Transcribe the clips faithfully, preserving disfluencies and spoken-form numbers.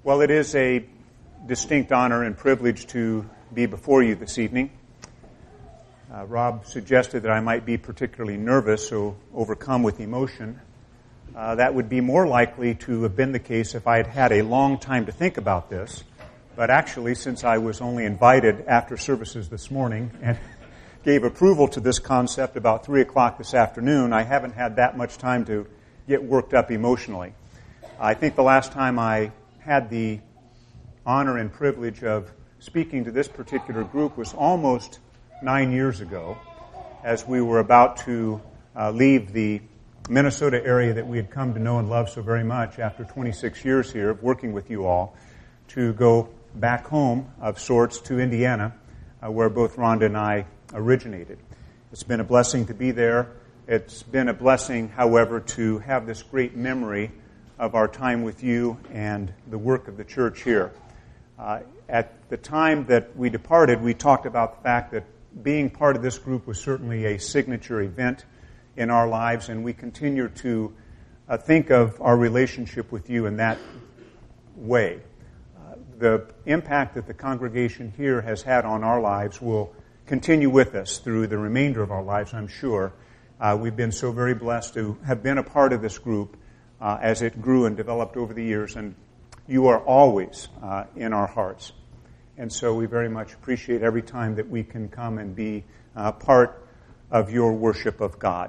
Well, it is a distinct honor and privilege to be before you this evening. Uh, Rob suggested that I might be particularly nervous or overcome with emotion. Uh, that would be more likely to have been the case if I had had a long time to think about this. But actually, since I was only invited after services this morning and gave approval to this concept about three o'clock this afternoon, I haven't had that much time to get worked up emotionally. I think the last time I had the honor and privilege of speaking to this particular group was almost nine years ago, as we were about to uh, leave the Minnesota area that we had come to know and love so very much after twenty-six years here of working with you all, to go back home of sorts to Indiana, uh, where both Rhonda and I originated. It's been a blessing to be there. It's been a blessing, however, to have this great memory of our time with you and the work of the church here. Uh, at the time that we departed, we talked about the fact that being part of this group was certainly a signature event in our lives, and we continue to uh, think of our relationship with you in that way. Uh, the impact that the congregation here has had on our lives will continue with us through the remainder of our lives, I'm sure. Uh, we've been so very blessed to have been a part of this group uh, as it grew and developed over the years, and you are always uh, in our hearts. And so we very much appreciate every time that we can come and be uh, part of your worship of God.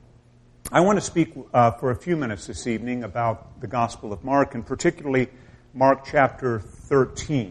I want to speak uh, for a few minutes this evening about the Gospel of Mark, and particularly Mark chapter thirteen.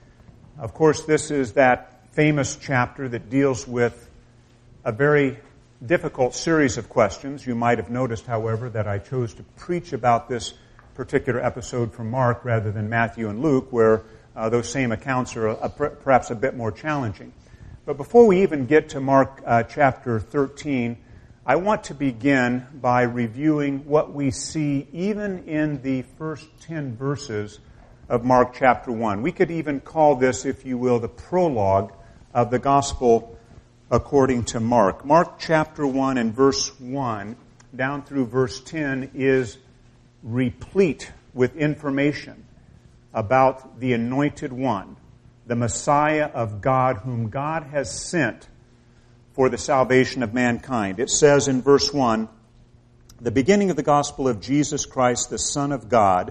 Of course, this is that famous chapter that deals with a very difficult series of questions. You might have noticed, however, that I chose to preach about this particular episode from Mark rather than Matthew and Luke, where uh, those same accounts are a, perhaps a bit more challenging. But before we even get to Mark uh, chapter thirteen, I want to begin by reviewing what we see even in the first ten verses of Mark chapter one. We could even call this, if you will, the prologue of the Gospel according to Mark. Mark chapter one and verse one down through verse ten is replete with information about the Anointed One, the Messiah of God, whom God has sent for the salvation of mankind. It says in verse one, the beginning of the gospel of Jesus Christ, the Son of God,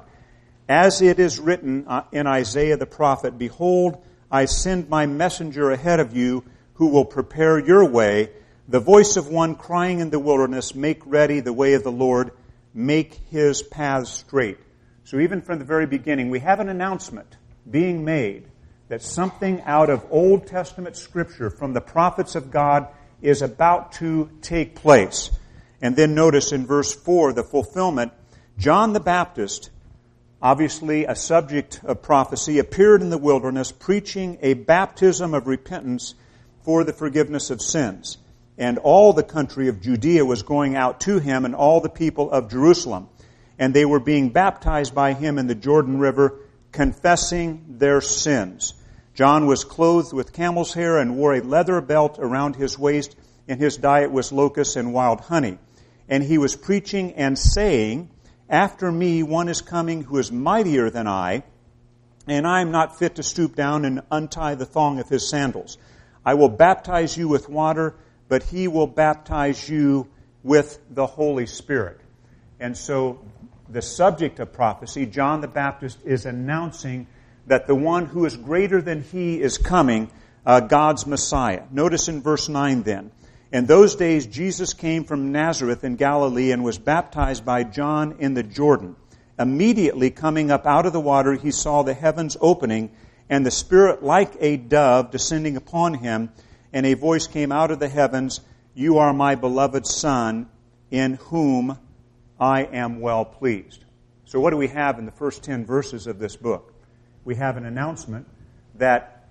as it is written in Isaiah the prophet, behold, I send my messenger ahead of you, who will prepare your way, the voice of one crying in the wilderness, make ready the way of the Lord, make his paths straight. So even from the very beginning, we have an announcement being made that something out of Old Testament Scripture from the prophets of God is about to take place. And then notice in verse four, the fulfillment. John the Baptist, obviously a subject of prophecy, appeared in the wilderness preaching a baptism of repentance for the forgiveness of sins. And all the country of Judea was going out to him, and all the people of Jerusalem. And they were being baptized by him in the Jordan River, confessing their sins. John was clothed with camel's hair and wore a leather belt around his waist, and his diet was locusts and wild honey. And he was preaching and saying, after me one is coming who is mightier than I, and I am not fit to stoop down and untie the thong of his sandals. I will baptize you with water, but he will baptize you with the Holy Spirit. And so the subject of prophecy, John the Baptist, is announcing that the one who is greater than he is coming, uh, God's Messiah. Notice in verse nine then, in those days Jesus came from Nazareth in Galilee and was baptized by John in the Jordan. Immediately coming up out of the water, he saw the heavens opening, and the Spirit like a dove descending upon him, and a voice came out of the heavens, you are my beloved Son, in whom I am well pleased. So what do we have in the first ten verses of this book? We have an announcement that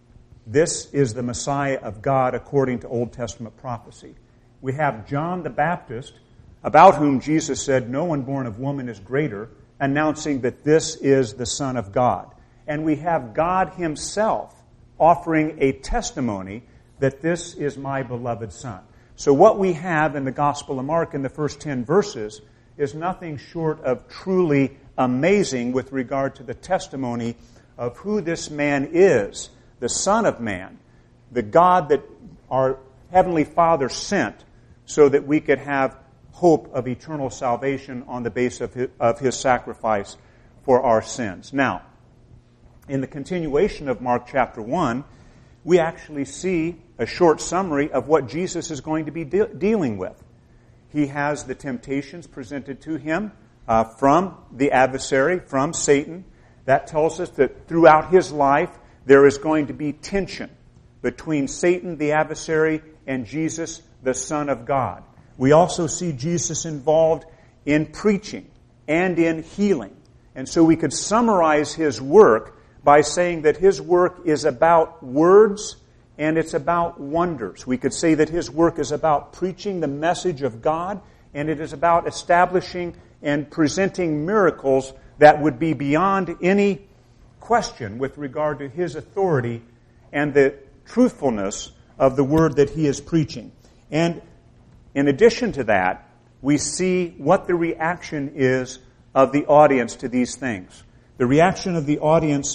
this is the Messiah of God according to Old Testament prophecy. We have John the Baptist, about whom Jesus said, no one born of woman is greater, announcing that this is the Son of God. And we have God himself offering a testimony that this is my beloved Son. So what we have in the Gospel of Mark in the first ten verses is nothing short of truly amazing with regard to the testimony of who this man is, the Son of Man, the God that our Heavenly Father sent so that we could have hope of eternal salvation on the basis of his, of his sacrifice for our sins. Now, in the continuation of Mark chapter one, we actually see a short summary of what Jesus is going to be de- dealing with. He has the temptations presented to him uh, from the adversary, from Satan. That tells us that throughout his life, there is going to be tension between Satan, the adversary, and Jesus, the Son of God. We also see Jesus involved in preaching and in healing. And so we could summarize his work by saying that his work is about words and it's about wonders. We could say that his work is about preaching the message of God, and it is about establishing and presenting miracles that would be beyond any question with regard to his authority and the truthfulness of the word that he is preaching. And in addition to that, we see what the reaction is of the audience to these things. The reaction of the audience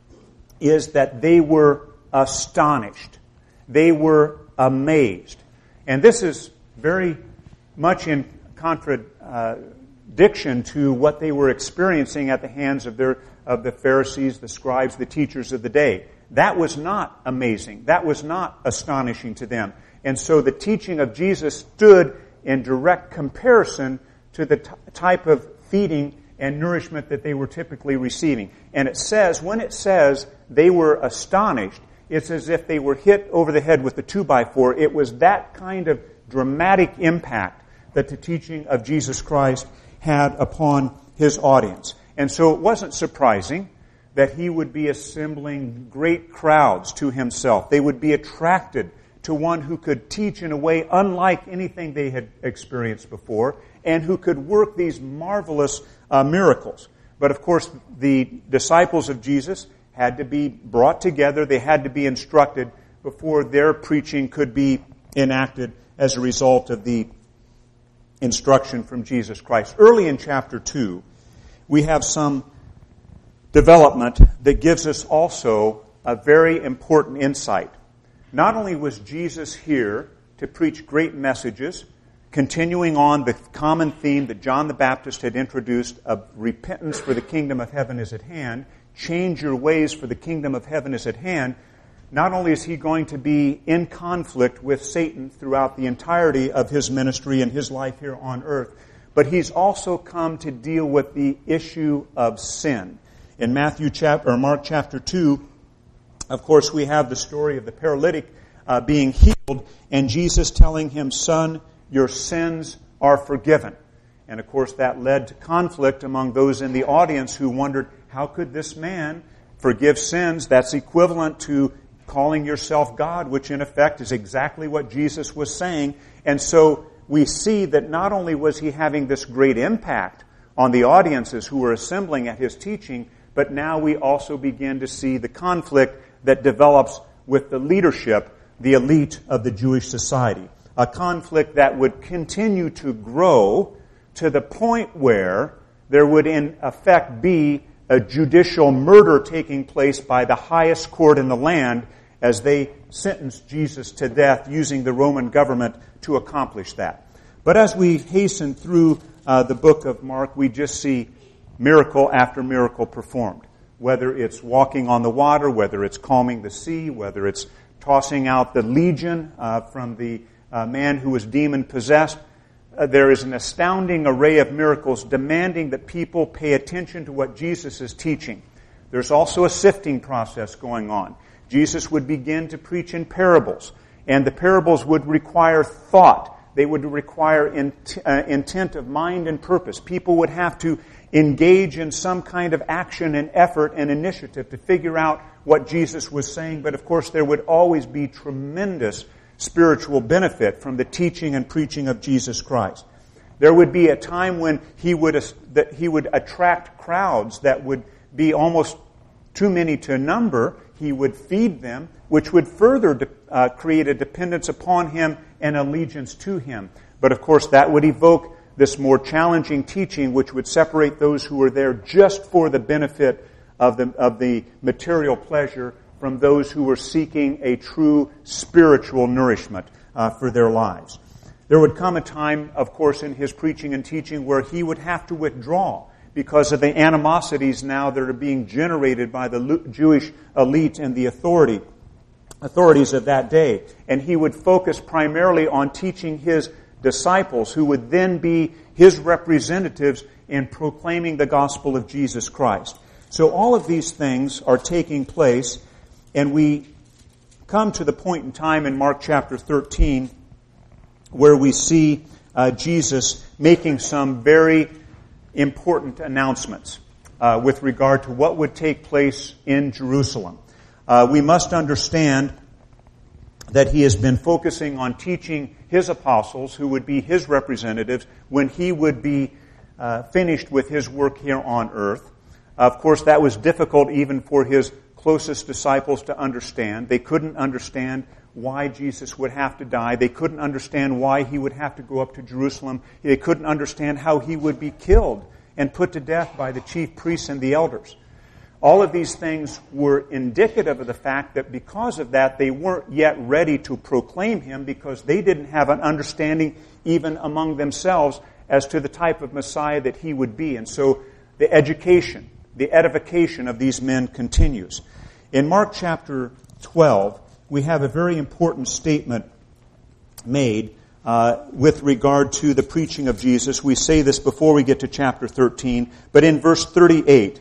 is that they were astonished. They were amazed. And this is very much in contradiction to what they were experiencing at the hands of their of the Pharisees, the scribes, the teachers of the day. That was not amazing. That was not astonishing to them. And so the teaching of Jesus stood in direct comparison to the t- type of feeding and nourishment that they were typically receiving. And it says, when it says they were astonished, it's as if they were hit over the head with a two-by-four. It was that kind of dramatic impact that the teaching of Jesus Christ had upon his audience. And so it wasn't surprising that he would be assembling great crowds to himself. They would be attracted to one who could teach in a way unlike anything they had experienced before, and who could work these marvelous uh, miracles. But of course, the disciples of Jesus had to be brought together. They had to be instructed before their preaching could be enacted as a result of the instruction from Jesus Christ. Early in chapter two, we have some development that gives us also a very important insight. Not only was Jesus here to preach great messages, continuing on the common theme that John the Baptist had introduced of repentance, for the kingdom of heaven is at hand, change your ways, for the kingdom of heaven is at hand. Not only is he going to be in conflict with Satan throughout the entirety of his ministry and his life here on earth, but he's also come to deal with the issue of sin. In Matthew chapter or Mark chapter two, of course, we have the story of the paralytic uh, being healed, and Jesus telling him, "Son, your sins are forgiven." And of course, that led to conflict among those in the audience who wondered, how could this man forgive sins? That's equivalent to calling yourself God, which in effect is exactly what Jesus was saying. And so we see that not only was he having this great impact on the audiences who were assembling at his teaching, but now we also begin to see the conflict that develops with the leadership, the elite of the Jewish society. A conflict that would continue to grow to the point where there would in effect be a judicial murder taking place by the highest court in the land as they sentenced Jesus to death using the Roman government to accomplish that. But as we hasten through uh, the book of Mark, we just see miracle after miracle performed. Whether it's walking on the water, whether it's calming the sea, whether it's tossing out the legion uh, from the uh, man who was demon-possessed, uh, there is an astounding array of miracles demanding that people pay attention to what Jesus is teaching. There's also a sifting process going on. Jesus would begin to preach in parables, and the parables would require thought. They would require int- uh, intent of mind and purpose. People would have to engage in some kind of action and effort and initiative to figure out what Jesus was saying. But of course, there would always be tremendous spiritual benefit from the teaching and preaching of Jesus Christ. There would be a time when he would that he would attract crowds that would be almost too many to number. He would feed them, which would further de- uh, create a dependence upon him and allegiance to him. But of course, that would evoke this more challenging teaching which would separate those who were there just for the benefit of the, of the material pleasure from those who were seeking a true spiritual nourishment uh, for their lives. There would come a time, of course, in his preaching and teaching where he would have to withdraw because of the animosities now that are being generated by the Jewish elite and the authority authorities of that day. And he would focus primarily on teaching his disciples, who would then be his representatives in proclaiming the gospel of Jesus Christ. So all of these things are taking place, and we come to the point in time in Mark chapter thirteen where we see uh, Jesus making some very important announcements uh, with regard to what would take place in Jerusalem. Uh, we must understand that he has been focusing on teaching his apostles, who would be his representatives, when he would be uh, finished with his work here on earth. Of course, that was difficult even for his closest disciples to understand. They couldn't understand why Jesus would have to die. They couldn't understand why he would have to go up to Jerusalem. They couldn't understand how he would be killed and put to death by the chief priests and the elders. All of these things were indicative of the fact that because of that, they weren't yet ready to proclaim him, because they didn't have an understanding even among themselves as to the type of Messiah that he would be. And so the education, the edification of these men continues. In Mark chapter twelve, we have a very important statement made uh, with regard to the preaching of Jesus. We say this before we get to chapter thirteen, but in verse thirty-eight,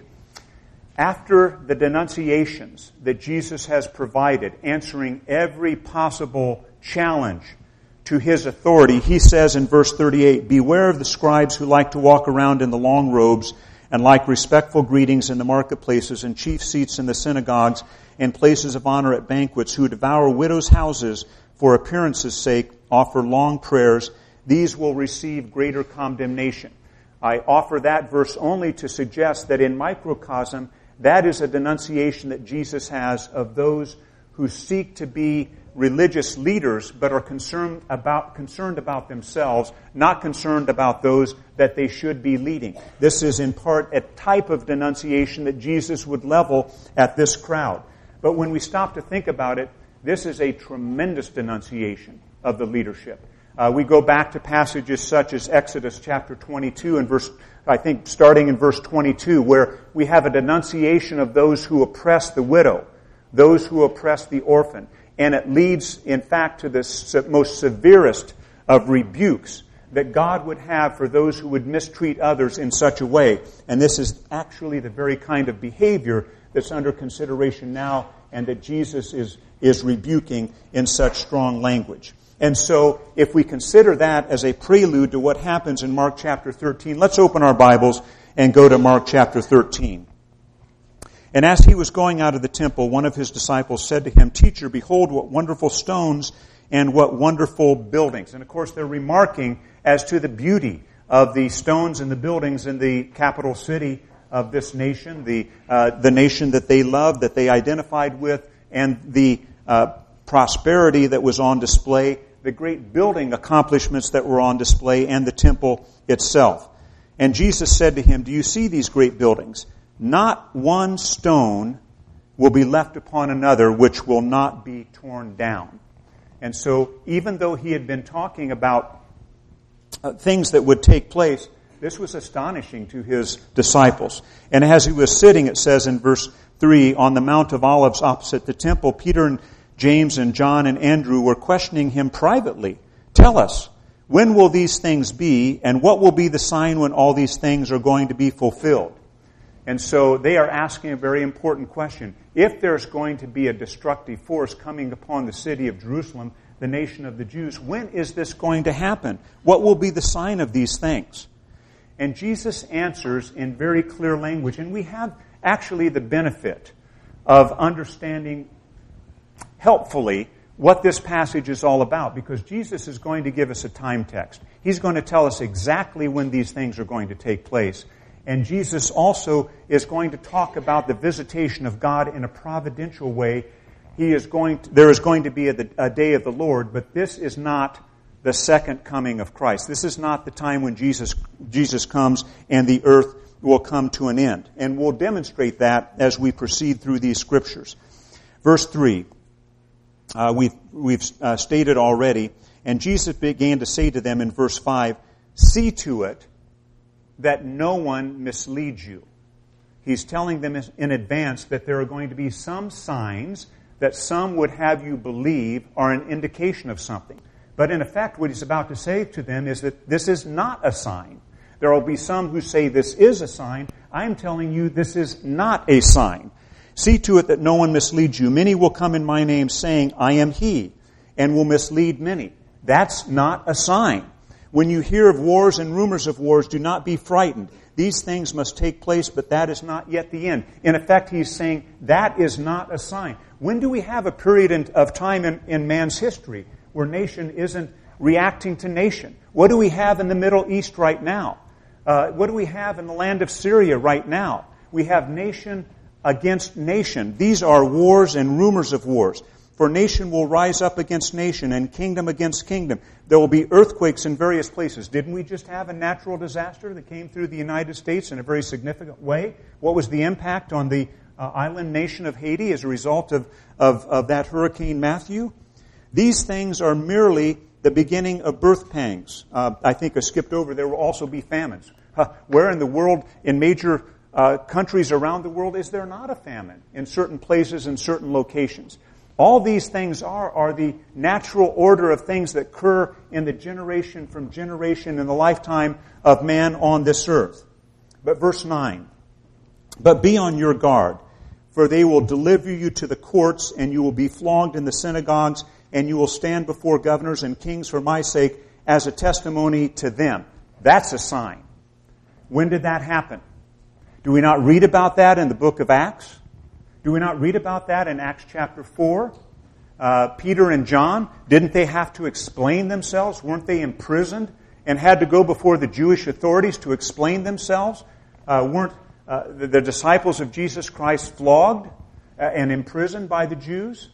after the denunciations that Jesus has provided, answering every possible challenge to his authority, he says in verse thirty-eight, "Beware of the scribes who like to walk around in the long robes and like respectful greetings in the marketplaces and chief seats in the synagogues and places of honor at banquets, who devour widows' houses for appearance's sake, offer long prayers. These will receive greater condemnation." I offer that verse only to suggest that in microcosm, that is a denunciation that Jesus has of those who seek to be religious leaders but are concerned about concerned about themselves, not concerned about those that they should be leading. This is in part a type of denunciation that Jesus would level at this crowd. But when we stop to think about it, this is a tremendous denunciation of the leadership. Uh, we go back to passages such as Exodus chapter twenty-two and verse, I think starting in verse twenty-two, where we have a denunciation of those who oppress the widow, those who oppress the orphan. And it leads, in fact, to the most severest of rebukes that God would have for those who would mistreat others in such a way. And this is actually the very kind of behavior that's under consideration now, and that Jesus is, is rebuking in such strong language. And so, if we consider that as a prelude to what happens in Mark chapter thirteen, let's open our Bibles and go to Mark chapter thirteen. "And as he was going out of the temple, one of his disciples said to him, 'Teacher, behold what wonderful stones and what wonderful buildings.'" And of course, they're remarking as to the beauty of the stones and the buildings in the capital city of this nation, the uh, the nation that they loved, that they identified with, and the uh, prosperity that was on display, the great building accomplishments that were on display, and the temple itself. "And Jesus said to him, 'Do you see these great buildings? Not one stone will be left upon another which will not be torn down.'" And so, even though he had been talking about uh, things that would take place, this was astonishing to his disciples. "And as he was sitting," it says in verse three, "on the Mount of Olives opposite the temple, Peter and James and John and Andrew were questioning him privately. 'Tell us, when will these things be, and what will be the sign when all these things are going to be fulfilled?'" And so they are asking a very important question. If there's going to be a destructive force coming upon the city of Jerusalem, the nation of the Jews, when is this going to happen? What will be the sign of these things? And Jesus answers in very clear language. And we have actually the benefit of understanding helpfully what this passage is all about, because Jesus is going to give us a time text. He's going to tell us exactly when these things are going to take place. And Jesus also is going to talk about the visitation of God in a providential way. He is going to, there is going to be a, a day of the Lord, but this is not the second coming of Christ. This is not the time when Jesus, Jesus comes and the earth will come to an end. And we'll demonstrate that as we proceed through these scriptures. Verse three, uh, we've, we've uh, stated already, and Jesus began to say to them in verse five, see to it that no one misleads you. He's telling them in advance that there are going to be some signs that some would have you believe are an indication of something. But in effect, what he's about to say to them is that this is not a sign. There will be some who say this is a sign. I am telling you this is not a sign. See to it that no one misleads you. Many will come in my name saying, I am he, and will mislead many. That's not a sign. When you hear of wars and rumors of wars, do not be frightened. These things must take place, but that is not yet the end. In effect, he's saying that is not a sign. When do we have a period in, of time in, in man's history where nation isn't reacting to nation? What do we have in the Middle East right now? Uh, what do we have in the land of Syria right now? We have nation against nation. These are wars and rumors of wars. For nation will rise up against nation and kingdom against kingdom. There will be earthquakes in various places. Didn't we just have a natural disaster that came through the United States in a very significant way? What was the impact on the uh, island nation of Haiti as a result of, of, of that Hurricane Matthew? These things are merely the beginning of birth pangs. Uh, I think I skipped over, there will also be famines. Uh, where in the world, in major uh, countries around the world, is there not a famine? In certain places, in certain locations. All these things are, are the natural order of things that occur in the generation from generation in the lifetime of man on this earth. But verse nine, but be on your guard, for they will deliver you to the courts, and you will be flogged in the synagogues, and you will stand before governors and kings for my sake as a testimony to them. That's a sign. When did that happen? Do we not read about that in the book of Acts? Do we not read about that in Acts chapter four? Uh, Peter and John, didn't they have to explain themselves? Weren't they imprisoned and had to go before the Jewish authorities to explain themselves? Uh, weren't uh, the, the disciples of Jesus Christ flogged uh, and imprisoned by the Jews?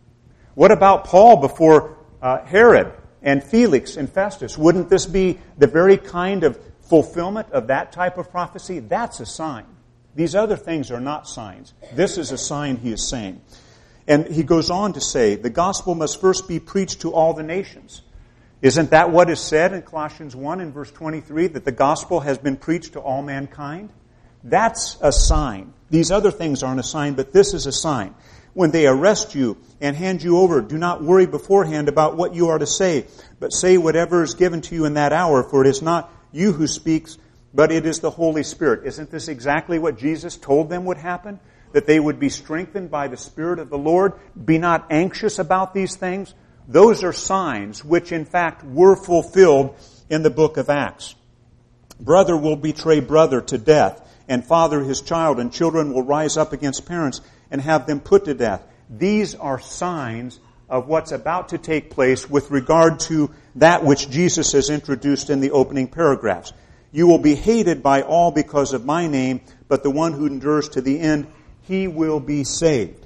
What about Paul before uh, Herod and Felix and Festus? Wouldn't this be the very kind of fulfillment of that type of prophecy? That's a sign. These other things are not signs. This is a sign, he is saying. And he goes on to say, the gospel must first be preached to all the nations. Isn't that what is said in Colossians one in verse twenty-three, that the gospel has been preached to all mankind? That's a sign. These other things aren't a sign, but this is a sign. When they arrest you and hand you over, do not worry beforehand about what you are to say, but say whatever is given to you in that hour, for it is not you who speaks, but it is the Holy Spirit. Isn't this exactly what Jesus told them would happen? That they would be strengthened by the Spirit of the Lord? Be not anxious about these things. Those are signs which in fact were fulfilled in the book of Acts. Brother will betray brother to death, and father his child, and children will rise up against parents and have them put to death. These are signs of what's about to take place with regard to that which Jesus has introduced in the opening paragraphs. You will be hated by all because of my name, but the one who endures to the end, he will be saved.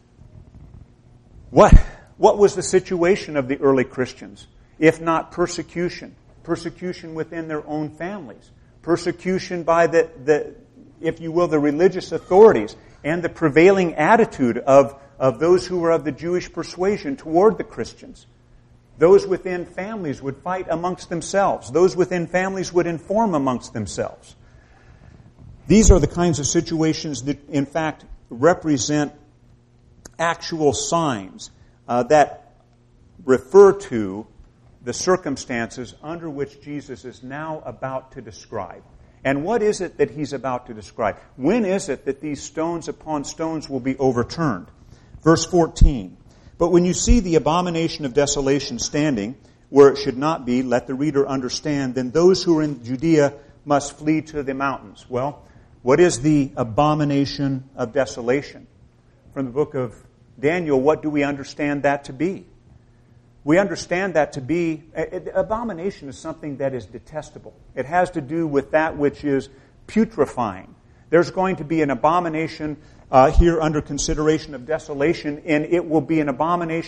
What? What was the situation of the early Christians? If not persecution. Persecution within their own families. Persecution by the, the if you will, the religious authorities, and the prevailing attitude of, of those who were of the Jewish persuasion toward the Christians. Those within families would fight amongst themselves. Those within families would inform amongst themselves. These are the kinds of situations that, in fact, represent actual signs uh, that refer to the circumstances under which Jesus is now about to describe. And what is it that he's about to describe? When is it that these stones upon stones will be overturned? Verse fourteen. But when you see the abomination of desolation standing where it should not be, let the reader understand, then those who are in Judea must flee to the mountains. Well, what is the abomination of desolation? From the book of Daniel, what do we understand that to be? We understand that to be, abomination is something that is detestable. It has to do with that which is putrefying. There's going to be an abomination uh, here under consideration of desolation, and it will be an abomination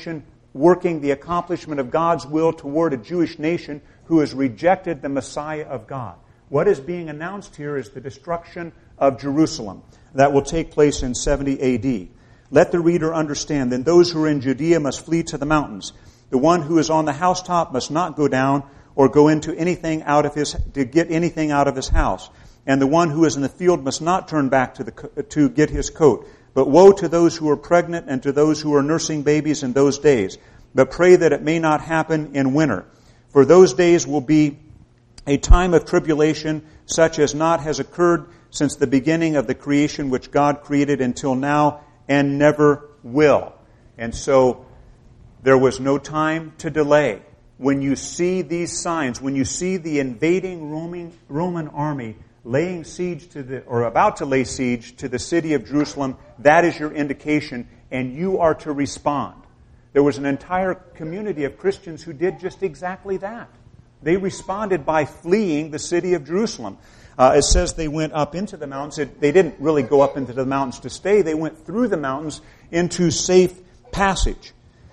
working the accomplishment of God's will toward a Jewish nation who has rejected the Messiah of God. What is being announced here is the destruction of Jerusalem. That will take place in seventy A D. Let the reader understand, then those who are in Judea must flee to the mountains. The one who is on the housetop must not go down or go into anything out of his, to get anything out of his house. And the one who is in the field must not turn back to the, to get his coat. But woe to those who are pregnant and to those who are nursing babies in those days. But pray that it may not happen in winter. For those days will be a time of tribulation such as not has occurred since the beginning of the creation which God created until now and never will. And so there was no time to delay. When you see these signs, when you see the invading Roman, Roman army laying siege to the, or about to lay siege to the city of Jerusalem, that is your indication, and you are to respond. There was an entire community of Christians who did just exactly that. They responded by fleeing the city of Jerusalem. Uh, it says they went up into the mountains. It, they didn't really go up into the mountains to stay. They went through the mountains into safe passage.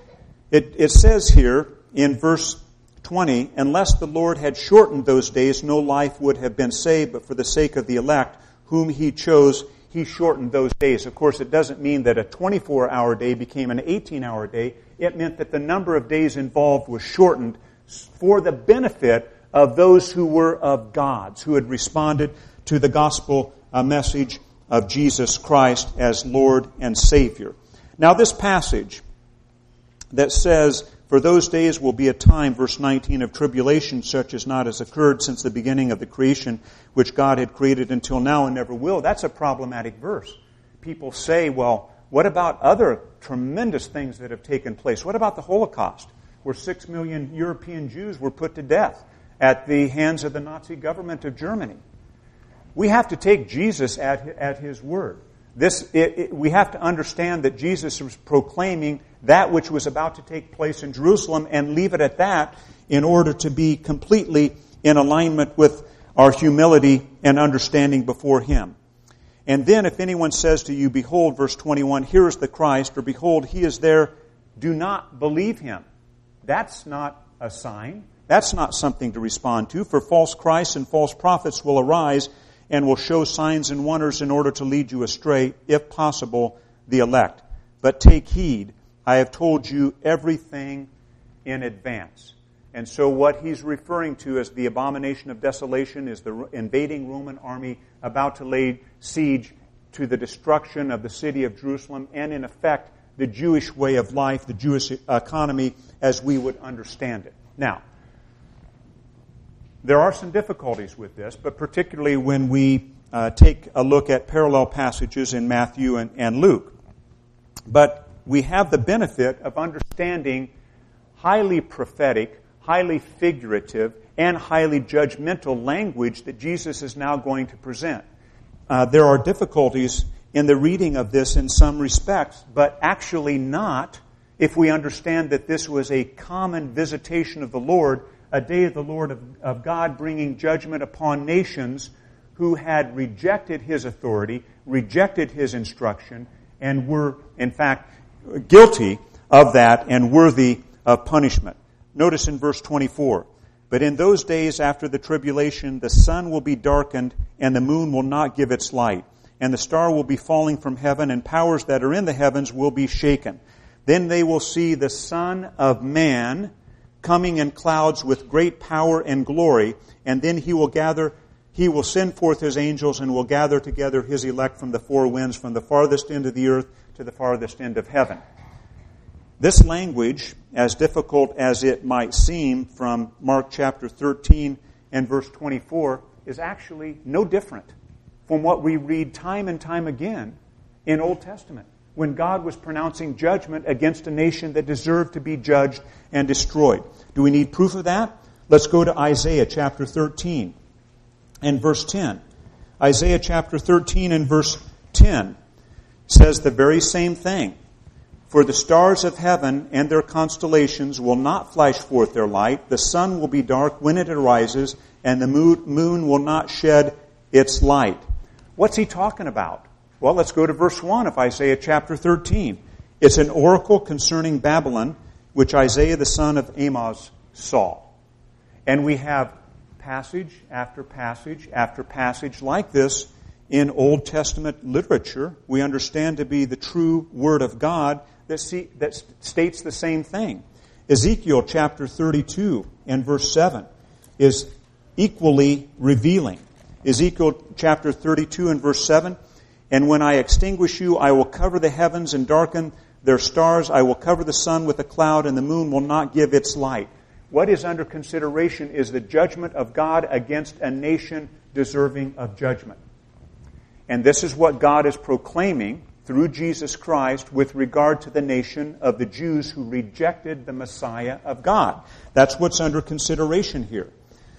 It, it says here in verse twenty, unless the Lord had shortened those days, no life would have been saved, but for the sake of the elect, whom He chose, He shortened those days. Of course, it doesn't mean that a twenty-four hour day became an eighteen hour day. It meant that the number of days involved was shortened for the benefit of those who were of God's, who had responded to the gospel uh, message of Jesus Christ as Lord and Savior. Now, this passage that says, for those days will be a time, verse nineteen, of tribulation such as not has occurred since the beginning of the creation, which God had created until now and never will. That's a problematic verse. People say, well, what about other tremendous things that have taken place? What about the Holocaust, where six million European Jews were put to death at the hands of the Nazi government of Germany? We have to take Jesus at, at His word. This, it, it, we have to understand that Jesus was proclaiming that which was about to take place in Jerusalem and leave it at that in order to be completely in alignment with our humility and understanding before Him. And then if anyone says to you, behold, verse twenty-one, here is the Christ, or behold, He is there, do not believe Him. That's not a sign. That's not something to respond to. For false Christs and false prophets will arise and will show signs and wonders in order to lead you astray, if possible, the elect. But take heed, I have told you everything in advance. And so what he's referring to as the abomination of desolation is the invading Roman army about to lay siege to the destruction of the city of Jerusalem and, in effect, the Jewish way of life, the Jewish economy as we would understand it. Now, there are some difficulties with this, but particularly when we uh, take a look at parallel passages in Matthew and, and Luke. But we have the benefit of understanding highly prophetic, highly figurative, and highly judgmental language that Jesus is now going to present. Uh, there are difficulties in the reading of this in some respects, but actually not if we understand that this was a common visitation of the Lord, a day of the Lord of, of God bringing judgment upon nations who had rejected His authority, rejected His instruction, and were, in fact, guilty of that and worthy of punishment. Notice in verse twenty-four, but in those days after the tribulation, the sun will be darkened, and the moon will not give its light, and the star will be falling from heaven, and powers that are in the heavens will be shaken. Then they will see the Son of Man coming in clouds with great power and glory, and then He will gather, He will send forth His angels and will gather together His elect from the four winds, from the farthest end of the earth to the farthest end of heaven. This language, as difficult as it might seem from Mark chapter thirteen and verse twenty-four, is actually no different from what we read time and time again in Old Testament, when God was pronouncing judgment against a nation that deserved to be judged and destroyed. Do we need proof of that? Let's go to Isaiah chapter thirteen and verse ten. Isaiah chapter thirteen and verse ten says the very same thing. For the stars of heaven and their constellations will not flash forth their light. The sun will be dark when it arises, and the moon will not shed its light. What's he talking about? Well, let's go to verse one of Isaiah chapter thirteen. It's an oracle concerning Babylon which Isaiah the son of Amoz saw. And we have passage after passage after passage like this in Old Testament literature we understand to be the true Word of God that, see, that states the same thing. Ezekiel chapter thirty-two and verse seven is equally revealing. Ezekiel chapter thirty-two and verse seven, "And when I extinguish you, I will cover the heavens and darken their stars. I will cover the sun with a cloud, and the moon will not give its light." What is under consideration is the judgment of God against a nation deserving of judgment. And this is what God is proclaiming through Jesus Christ with regard to the nation of the Jews who rejected the Messiah of God. That's what's under consideration here.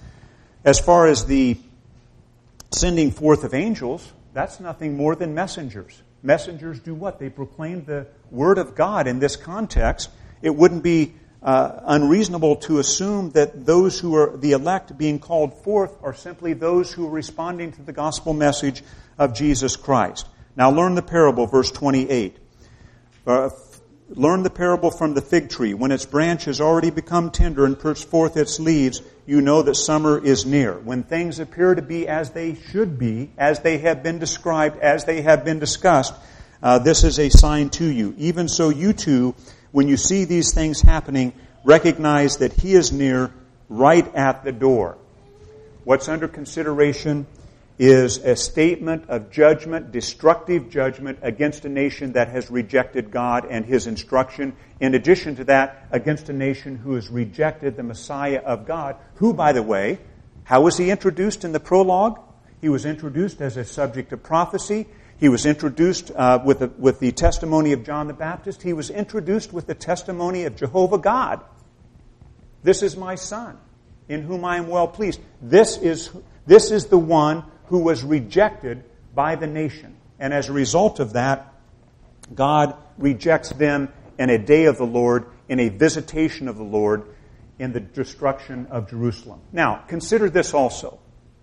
As far as the sending forth of angels, that's nothing more than messengers. Messengers do what? They proclaim the Word of God. In this context, it wouldn't be uh, unreasonable to assume that those who are the elect being called forth are simply those who are responding to the gospel message of Jesus Christ. Now learn the parable, verse twenty-eight. Uh, learn the parable from the fig tree. When its branch has already become tender and puts forth its leaves, you know that summer is near. When things appear to be as they should be, as they have been described, as they have been discussed, uh, this is a sign to you. Even so, you too, when you see these things happening, recognize that He is near, right at the door. What's under consideration is a statement of judgment, destructive judgment against a nation that has rejected God and His instruction. In addition to that, against a nation who has rejected the Messiah of God, who, by the way, how was He introduced in the prologue? He was introduced as a subject of prophecy. He was introduced uh, with, the, with the testimony of John the Baptist. He was introduced with the testimony of Jehovah God. This is my Son, in whom I am well pleased. This is, this is the one who was rejected by the nation. And as a result of that, God rejects them in a day of the Lord, in a visitation of the Lord, in the destruction of Jerusalem. Now, consider this also.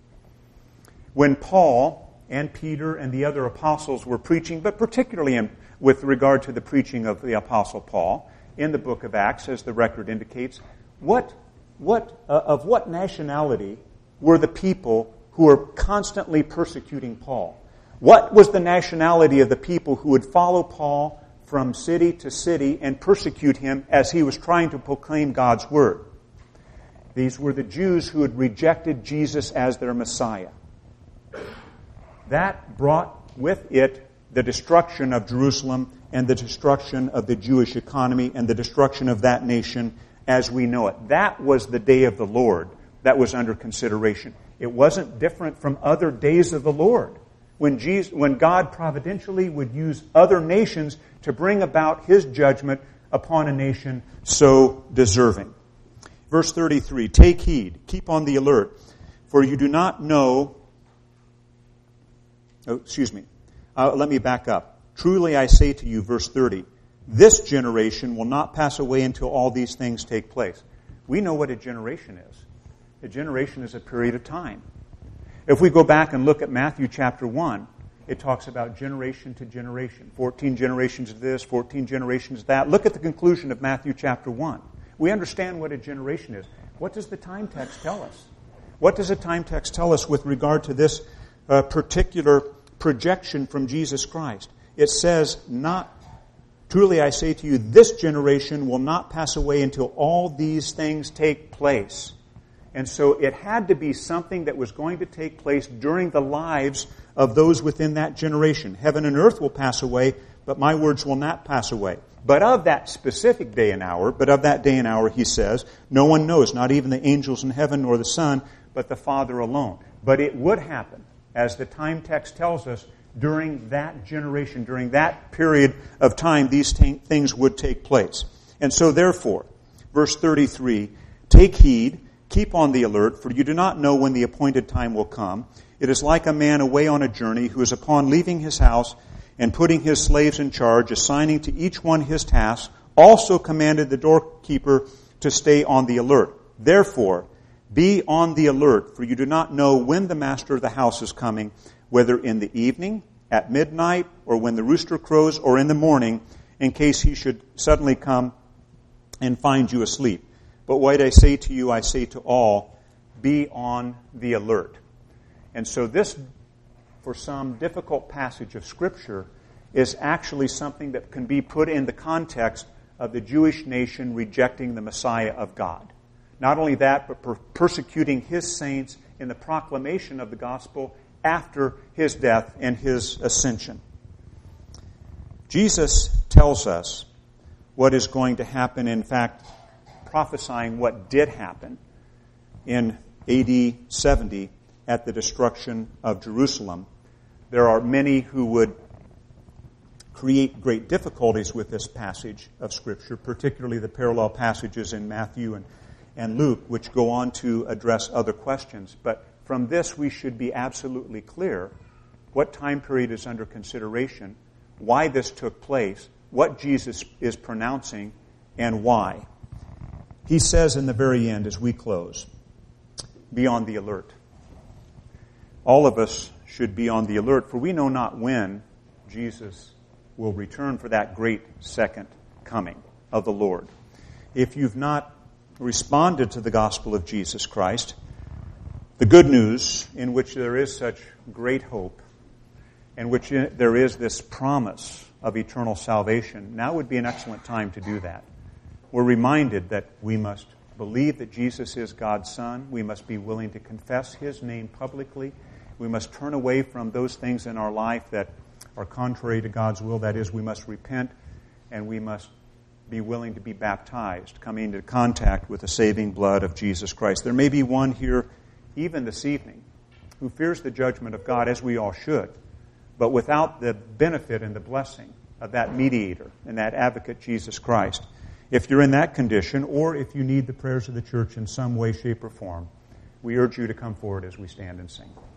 When Paul and Peter and the other apostles were preaching, but particularly in, with regard to the preaching of the Apostle Paul, in the book of Acts, as the record indicates, what, what, uh, of what nationality were the people who were constantly persecuting Paul? What was the nationality of the people who would follow Paul from city to city and persecute him as he was trying to proclaim God's Word? These were the Jews who had rejected Jesus as their Messiah. That brought with it the destruction of Jerusalem and the destruction of the Jewish economy and the destruction of that nation as we know it. That was the day of the Lord that was under consideration. It wasn't different from other days of the Lord, when Jesus, when God providentially would use other nations to bring about His judgment upon a nation so deserving. Verse thirty-three, "Take heed, keep on the alert, for you do not know..." Oh, excuse me. Uh, let me back up. "Truly I say to you," verse thirty, "this generation will not pass away until all these things take place." We know what a generation is. A generation is a period of time. If we go back and look at Matthew chapter one, it talks about generation to generation. fourteen generations of this, fourteen generations of that. Look at the conclusion of Matthew chapter one. We understand what a generation is. What does the time text tell us? What does the time text tell us with regard to this uh, particular projection from Jesus Christ? It says, "Not truly I say to you, this generation will not pass away until all these things take place." And so it had to be something that was going to take place during the lives of those within that generation. "Heaven and earth will pass away, but my words will not pass away." But of that specific day and hour, but of that day and hour, he says, no one knows, not even the angels in heaven nor the Son, but the Father alone. But it would happen, as the time text tells us, during that generation, during that period of time, these t- things would take place. And so therefore, verse thirty-three, "Take heed, keep on the alert, for you do not know when the appointed time will come. It is like a man away on a journey who is upon leaving his house and putting his slaves in charge, assigning to each one his task, also commanded the doorkeeper to stay on the alert. Therefore, be on the alert, for you do not know when the master of the house is coming, whether in the evening, at midnight, or when the rooster crows, or in the morning, in case he should suddenly come and find you asleep. But what I say to you, I say to all, be on the alert. And so this, for some difficult passage of Scripture, is actually something that can be put in the context of the Jewish nation rejecting the Messiah of God. Not only that, but per- persecuting his saints in the proclamation of the gospel after his death and his ascension. Jesus tells us what is going to happen, in fact, prophesying what did happen in A D seventy at the destruction of Jerusalem. There are many who would create great difficulties with this passage of Scripture, particularly the parallel passages in Matthew and, and Luke, which go on to address other questions. But from this, we should be absolutely clear what time period is under consideration, why this took place, what Jesus is pronouncing, and why. He says in the very end, as we close, be on the alert. All of us should be on the alert, for we know not when Jesus will return for that great second coming of the Lord. If you've not responded to the gospel of Jesus Christ, the good news in which there is such great hope, in which there is this promise of eternal salvation, now would be an excellent time to do that. We're reminded that we must believe that Jesus is God's Son. We must be willing to confess His name publicly. We must turn away from those things in our life that are contrary to God's will. That is, we must repent, and we must be willing to be baptized, coming into contact with the saving blood of Jesus Christ. There may be one here, even this evening, who fears the judgment of God, as we all should, but without the benefit and the blessing of that mediator and that advocate, Jesus Christ. If you're in that condition, or if you need the prayers of the church in some way, shape, or form, we urge you to come forward as we stand and sing.